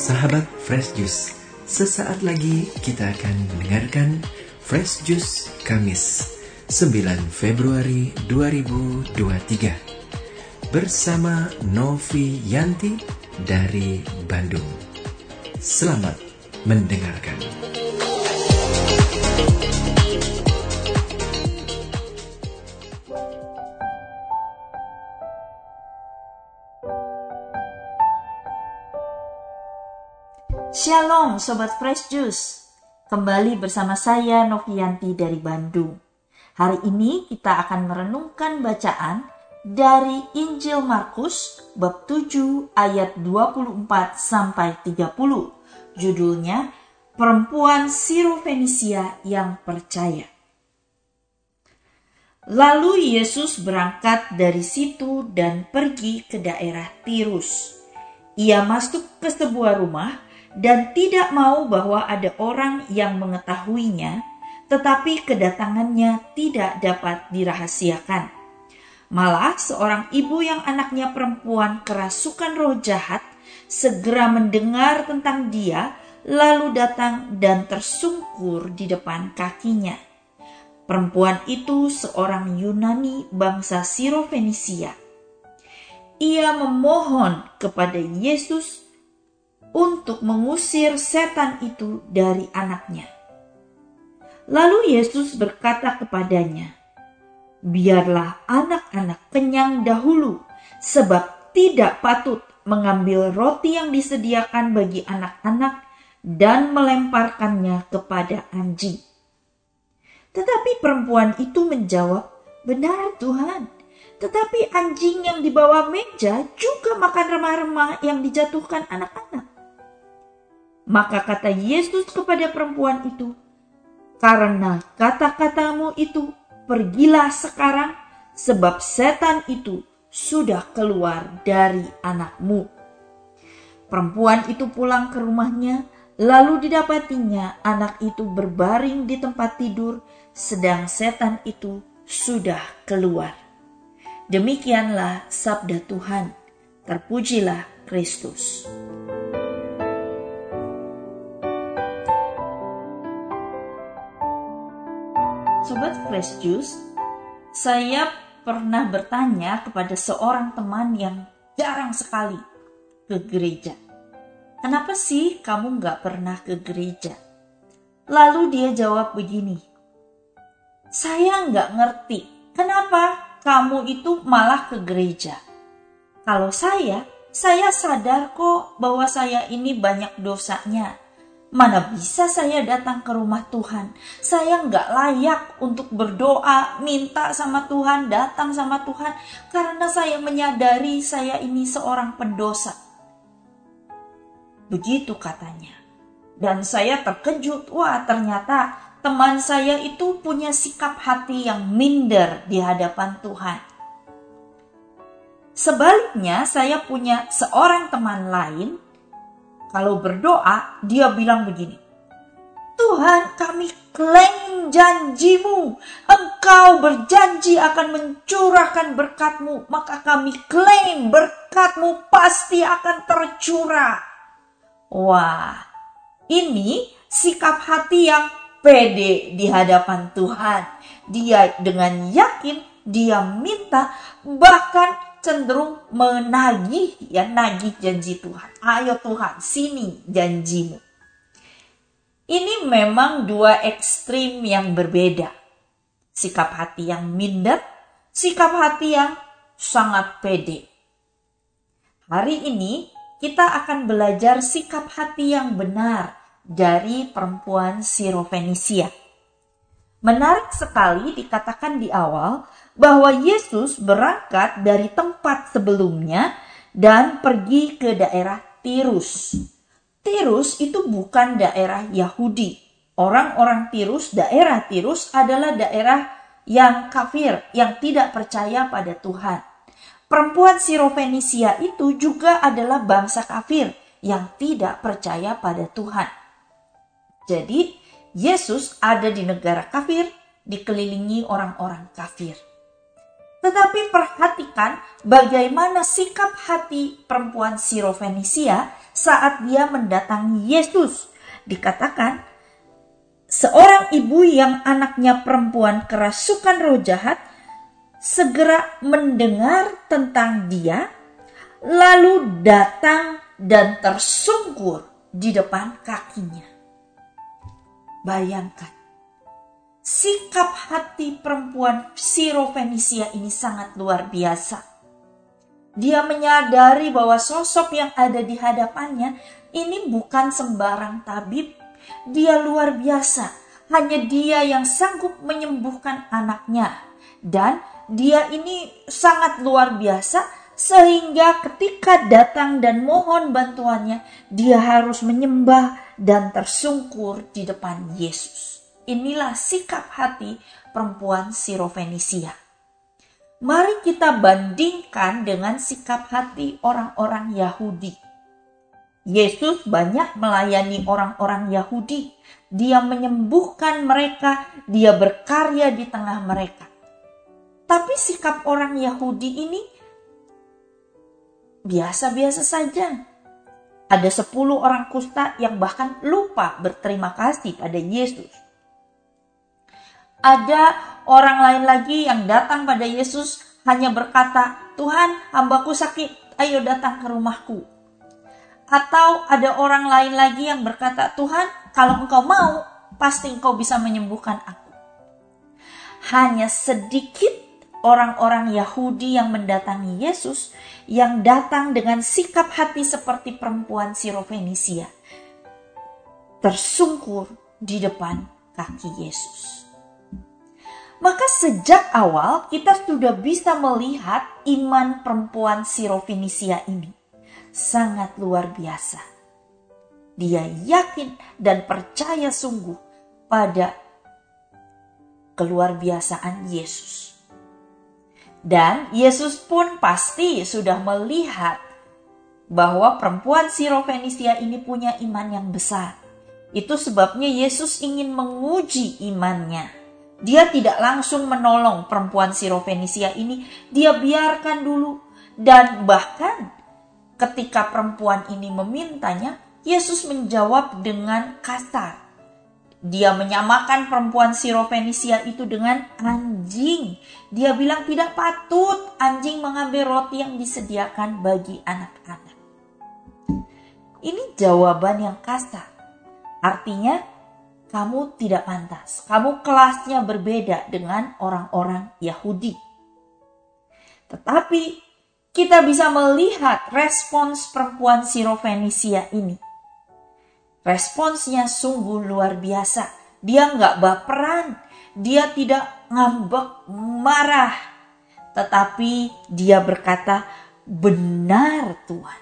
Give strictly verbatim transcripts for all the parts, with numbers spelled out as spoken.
Sahabat Fresh Juice, sesaat lagi kita akan mendengarkan Fresh Juice Kamis sembilan Februari dua ribu dua puluh tiga bersama Novi Yanti dari Bandung. Selamat mendengarkan. Shalom Sobat Fresh Juice, kembali bersama saya Novianti dari Bandung. Hari ini kita akan merenungkan bacaan dari Injil Markus bab tujuh ayat dua puluh empat sampai tiga puluh. Judulnya Perempuan Sirofenisia yang Percaya. Lalu Yesus berangkat dari situ dan pergi ke daerah Tirus. Ia masuk ke sebuah rumah dan tidak mau bahwa ada orang yang mengetahuinya, tetapi kedatangannya tidak dapat dirahasiakan. Malah seorang ibu yang anaknya perempuan kerasukan roh jahat segera mendengar tentang dia, lalu datang dan tersungkur di depan kakinya. Perempuan itu seorang Yunani bangsa Sirofenisia. Ia memohon kepada Yesus untuk mengusir setan itu dari anaknya. Lalu Yesus berkata kepadanya, "Biarlah anak-anak kenyang dahulu, sebab tidak patut mengambil roti yang disediakan bagi anak-anak dan melemparkannya kepada anjing." Tetapi perempuan itu menjawab, "Benar Tuhan, tetapi anjing yang di bawah meja juga makan remah-remah yang dijatuhkan anak-anak." Maka kata Yesus kepada perempuan itu, "Karena kata-katamu itu, pergilah sekarang, sebab setan itu sudah keluar dari anakmu." Perempuan itu pulang ke rumahnya, lalu didapatinya anak itu berbaring di tempat tidur, sedang setan itu sudah keluar. Demikianlah sabda Tuhan. Terpujilah Kristus. Sobat Fresh Juice, saya pernah bertanya kepada seorang teman yang jarang sekali ke gereja. "Kenapa sih kamu gak pernah ke gereja?" Lalu dia jawab begini, "Saya gak ngerti kenapa kamu itu malah ke gereja. Kalau saya, saya sadar kok bahwa saya ini banyak dosanya. Mana bisa saya datang ke rumah Tuhan? Saya nggak layak untuk berdoa, minta sama Tuhan, datang sama Tuhan. Karena saya menyadari saya ini seorang pendosa." Begitu katanya. Dan saya terkejut. Wah, ternyata teman saya itu punya sikap hati yang minder di hadapan Tuhan. Sebaliknya, saya punya seorang teman lain. Kalau berdoa, dia bilang begini, "Tuhan, kami klaim janjimu. Engkau berjanji akan mencurahkan berkat-Mu. Maka kami klaim berkat-Mu pasti akan tercurah." Wah, ini sikap hati yang pede di hadapan Tuhan. Dia dengan yakin, dia minta, bahkan cenderung menagih, ya nagih janji Tuhan. "Ayo Tuhan, sini janjimu." Ini memang dua ekstrim yang berbeda. Sikap hati yang minder, sikap hati yang sangat pede. Hari ini kita akan belajar sikap hati yang benar dari perempuan Sirofenisia. Menarik sekali dikatakan di awal bahwa Yesus berangkat dari tempat sebelumnya dan pergi ke daerah Tirus. Tirus itu bukan daerah Yahudi. Orang-orang Tirus, daerah Tirus adalah daerah yang kafir, yang tidak percaya pada Tuhan. Perempuan Sirofenisia itu juga adalah bangsa kafir yang tidak percaya pada Tuhan. Jadi, Yesus ada di negara kafir, dikelilingi orang-orang kafir. Tetapi perhatikan bagaimana sikap hati perempuan Sirofenisia saat dia mendatangi Yesus. Dikatakan, seorang ibu yang anaknya perempuan kerasukan roh jahat segera mendengar tentang dia, lalu datang dan tersungkur di depan kakinya. Bayangkan, sikap hati perempuan Sirofenisia ini sangat luar biasa. Dia menyadari bahwa sosok yang ada di hadapannya ini bukan sembarang tabib. Dia luar biasa. Hanya dia yang sanggup menyembuhkan anaknya. Dan dia ini sangat luar biasa sehingga ketika datang dan mohon bantuannya, dia harus menyembah dan tersungkur di depan Yesus. Inilah sikap hati perempuan Sirofenisia. Mari kita bandingkan dengan sikap hati orang-orang Yahudi. Yesus banyak melayani orang-orang Yahudi. Dia menyembuhkan mereka, dia berkarya di tengah mereka. Tapi sikap orang Yahudi ini biasa-biasa saja. Ada sepuluh orang kusta yang bahkan lupa berterima kasih pada Yesus. Ada orang lain lagi yang datang pada Yesus hanya berkata, "Tuhan, hambaku sakit, ayo datang ke rumahku." Atau ada orang lain lagi yang berkata, "Tuhan, kalau engkau mau, pasti engkau bisa menyembuhkan aku." Hanya sedikit orang-orang Yahudi yang mendatangi Yesus yang datang dengan sikap hati seperti perempuan Sirofenisia, tersungkur di depan kaki Yesus. Maka sejak awal kita sudah bisa melihat iman perempuan Sirofenisia ini sangat luar biasa. Dia yakin dan percaya sungguh pada keluarbiasaan Yesus. Dan Yesus pun pasti sudah melihat bahwa perempuan Sirofenisia ini punya iman yang besar. Itu sebabnya Yesus ingin menguji imannya. Dia tidak langsung menolong perempuan Sirofenisia ini, dia biarkan dulu. Dan bahkan ketika perempuan ini memintanya, Yesus menjawab dengan kasar. Dia menyamakan perempuan Sirofenisia itu dengan anjing. Dia bilang tidak patut anjing mengambil roti yang disediakan bagi anak-anak. Ini jawaban yang kasar. Artinya, kamu tidak pantas. Kamu kelasnya berbeda dengan orang-orang Yahudi. Tetapi kita bisa melihat respons perempuan Sirofenisia ini. Responsnya sungguh luar biasa. Dia nggak baperan. Dia tidak ngambek, marah. Tetapi dia berkata, "Benar Tuhan.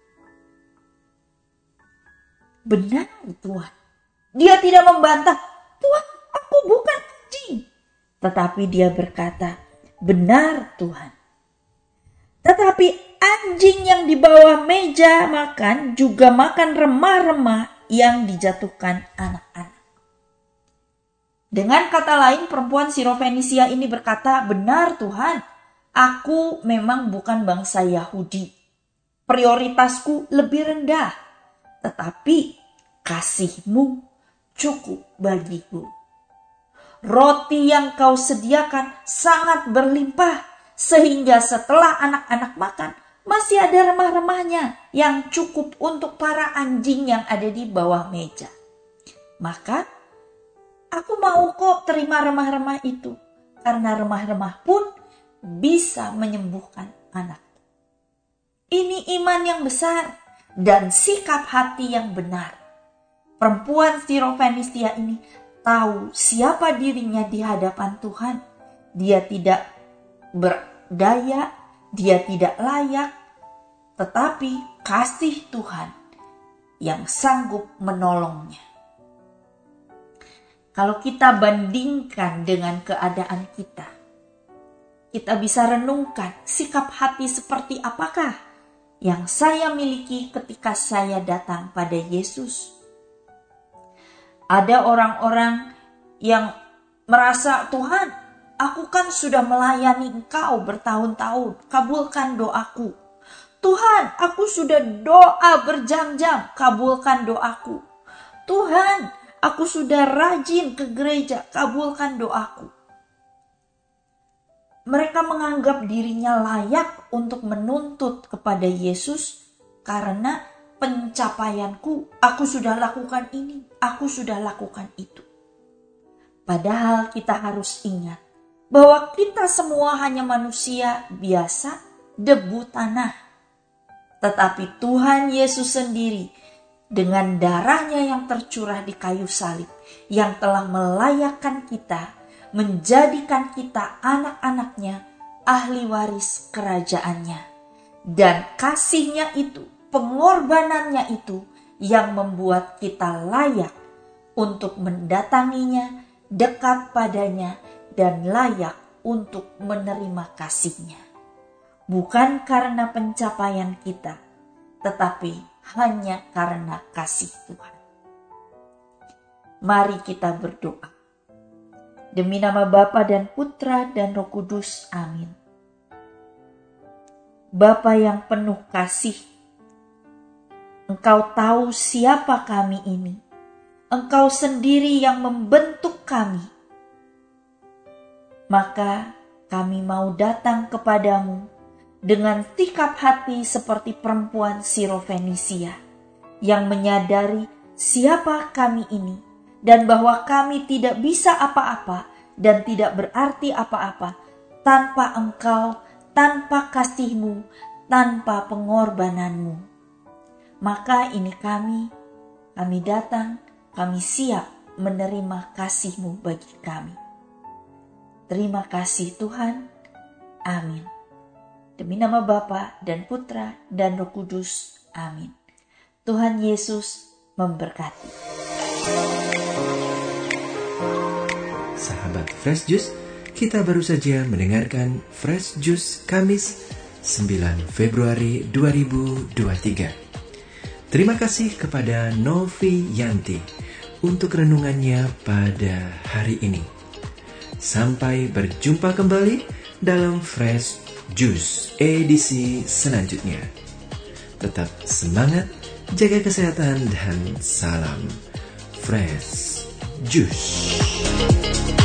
Benar Tuhan." Dia tidak membantah, "Tuhan, aku bukan anjing." Tetapi dia berkata, "Benar Tuhan." Tetapi anjing yang di bawah meja makan juga makan remah-remah yang dijatuhkan anak-anak. Dengan kata lain, perempuan Sirofenisia ini berkata, "Benar Tuhan, aku memang bukan bangsa Yahudi. Prioritasku lebih rendah. Tetapi kasih-Mu cukup bagiku. Roti yang kau sediakan sangat berlimpah, sehingga setelah anak-anak makan, masih ada remah-remahnya yang cukup untuk para anjing yang ada di bawah meja. Maka aku mau kok terima remah-remah itu, karena remah-remah pun bisa menyembuhkan anak." Ini iman yang besar dan sikap hati yang benar. Perempuan Sirofenisia ini tahu siapa dirinya di hadapan Tuhan. Dia tidak berdaya, dia tidak layak, tetapi kasih Tuhan yang sanggup menolongnya. Kalau kita bandingkan dengan keadaan kita, kita bisa renungkan sikap hati seperti apakah yang saya miliki ketika saya datang pada Yesus. Ada orang-orang yang merasa, "Tuhan, aku kan sudah melayani Engkau bertahun-tahun, kabulkan doaku. Tuhan, aku sudah doa berjam-jam, kabulkan doaku. Tuhan, aku sudah rajin ke gereja, kabulkan doaku. Mereka menganggap dirinya layak untuk menuntut kepada Yesus karena pencapaianku, aku sudah lakukan ini, aku sudah lakukan itu. Padahal kita harus ingat bahwa kita semua hanya manusia biasa, debu tanah. Tetapi Tuhan Yesus sendiri dengan darahnya yang tercurah di kayu salib, yang telah melayakkan kita, menjadikan kita anak-anaknya, ahli waris kerajaannya. Dan kasihnya itu, pengorbanannya itu yang membuat kita layak untuk mendatanginya, dekat padanya, dan layak untuk menerima kasihnya. Bukan karena pencapaian kita, tetapi hanya karena kasih Tuhan. Mari kita berdoa. Demi nama Bapa dan Putra dan Roh Kudus. Amin. Bapa yang penuh kasih, Engkau tahu siapa kami ini. Engkau sendiri yang membentuk kami. Maka kami mau datang kepadamu dengan sikap hati seperti perempuan Sirofenisia yang menyadari siapa kami ini dan bahwa kami tidak bisa apa-apa dan tidak berarti apa-apa tanpa Engkau, tanpa kasih-Mu, tanpa pengorbananmu. Maka ini kami, kami datang, kami siap menerima kasih-Mu bagi kami. Terima kasih Tuhan. Amin. Demi nama Bapa dan Putra dan Roh Kudus. Amin. Tuhan Yesus memberkati. Sahabat Fresh Juice, kita baru saja mendengarkan Fresh Juice Kamis sembilan Februari dua ribu dua puluh tiga. Terima kasih kepada Novi Yanti untuk renungannya pada hari ini. Sampai berjumpa kembali dalam Fresh Juice edisi selanjutnya. Tetap semangat, jaga kesehatan, dan salam Fresh Juice.